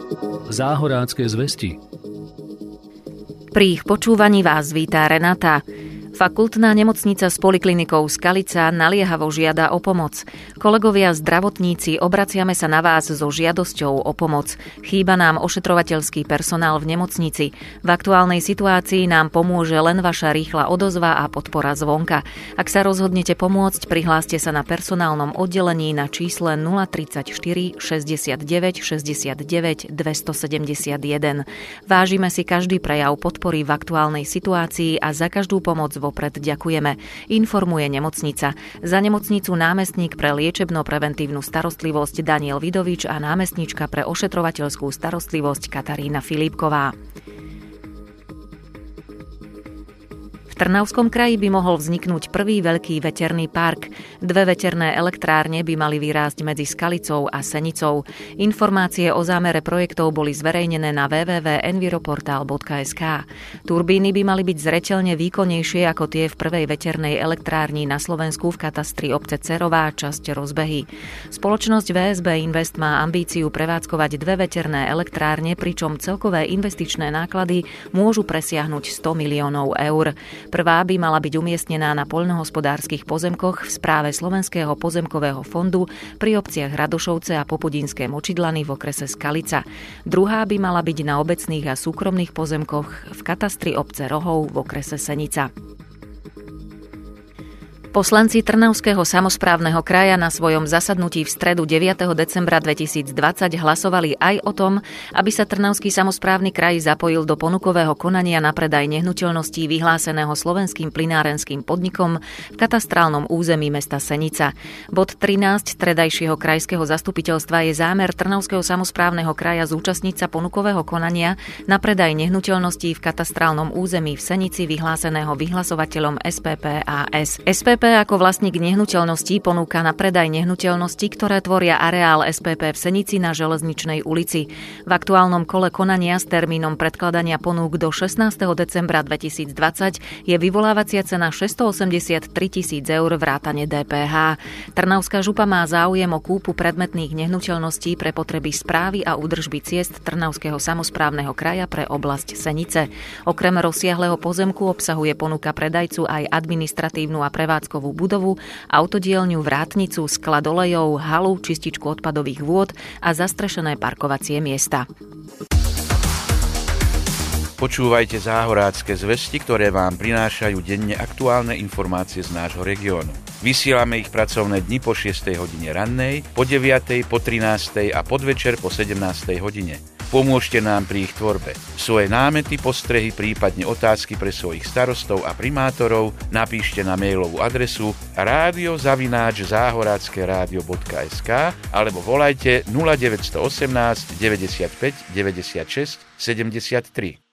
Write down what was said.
Záhorácké zvesti. Pri ich počúvaní vás vítá Renata. Fakultná nemocnica s poliklinikou Skalica naliehavo žiada o pomoc. Kolegovia zdravotníci, obraciame sa na vás so žiadosťou o pomoc. Chýba nám ošetrovateľský personál v nemocnici. V aktuálnej situácii nám pomôže len vaša rýchla odozva a podpora zvonka. Ak sa rozhodnete pomôcť, prihláste sa na personálnom oddelení na čísle 034 69 69 271. Vážime si každý prejav podpory v aktuálnej situácii a za každú pomoc vopred ďakujeme, informuje nemocnica. Za nemocnicu námestník pre liečebno-preventívnu starostlivosť Daniel Vidovič a námestníčka pre ošetrovateľskú starostlivosť Katarína Filipková. V Trnavskom kraji by mohol vzniknúť prvý veľký veterný park. 2 veterné elektrárne by mali vyrásť medzi Skalicou a Senicou. Informácie o zámere projektov boli zverejnené na www.enviroportal.sk. Turbíny by mali byť zreteľne výkonnejšie ako tie v prvej veternej elektrárni na Slovensku v katastri obce Cerová, časť Rozbehy. Spoločnosť VSB Invest má ambíciu prevádzkovať 2 veterné elektrárne, pričom celkové investičné náklady môžu presiahnuť 100 miliónov eur. Prvá by mala byť umiestnená na poľnohospodárskych pozemkoch v správe Slovenského pozemkového fondu pri obciach Radošovce a Popudinské Močidlany v okrese Skalica. Druhá by mala byť na obecných a súkromných pozemkoch v katastri obce Rohov v okrese Senica. Poslanci Trnavského samosprávneho kraja na svojom zasadnutí v stredu 9. decembra 2020 hlasovali aj o tom, aby sa Trnavský samosprávny kraj zapojil do ponukového konania na predaj nehnuteľností vyhláseného Slovenským plynárenským podnikom v katastrálnom území mesta Senica. Bod 13 stredajšieho krajského zastupiteľstva je zámer Trnavského samosprávneho kraja zúčastniť sa ponukového konania na predaj nehnuteľností v katastrálnom území v Senici vyhláseného vyhlasovateľom SPP AS. SPP ako vlastník nehnuteľností ponúka na predaj nehnuteľností, ktoré tvoria areál SPP v Senici na Železničnej ulici. V aktuálnom kole konania s termínom predkladania ponúk do 16. decembra 2020 je vyvolávacia cena 683 000 eur vrátane DPH. Trnavská župa má záujem o kúpu predmetných nehnuteľností pre potreby správy a údržby ciest Trnavského samosprávneho kraja pre oblasť Senice. Okrem rozsiahleho pozemku obsahuje ponuka predajcu aj administratívnu a prevádzkovú budovu, autodielňu, vrátnicu, sklad olejov, halu, čističku odpadových vôd a zastrešené parkovacie miesta. Počúvajte Záhorácké zvesti, ktoré vám prinášajú denne aktuálne informácie z nášho regiónu. Vysielame ich pracovné dni po 6. hodine rannej, po 9., po 13. a podvečer po 17. hodine. Pomôžte nám pri ich tvorbe. Svoje námety, postrehy, prípadne otázky pre svojich starostov a primátorov napíšte na mailovú adresu radio@zahorackeradio.sk alebo volajte 0918 95 96 73.